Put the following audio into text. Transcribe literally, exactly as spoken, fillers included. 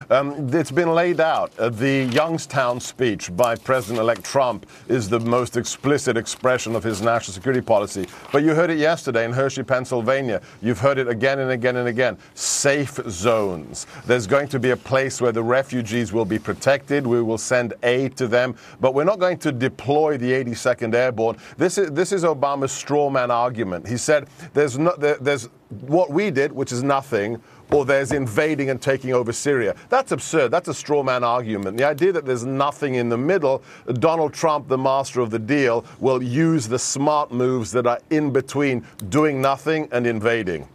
Um, it's been laid out. Uh, the Youngstown speech by President-elect Trump is the most explicit expression of his national security policy. But you heard it yesterday in Hershey, Pennsylvania. You've heard it again and again and again. Safe zones. There's going to be a place where the refugees will be protected. We will send aid to them. But we're not going to deploy the eighty-second Airborne. This is, this is Obama's straw man argument. He said there's, no, there, there's what we did, which is nothing, or there's invading and taking over Syria. That's absurd. That's a straw man argument. The idea that there's nothing in the middle, Donald Trump, the master of the deal, will use the smart moves that are in between doing nothing and invading.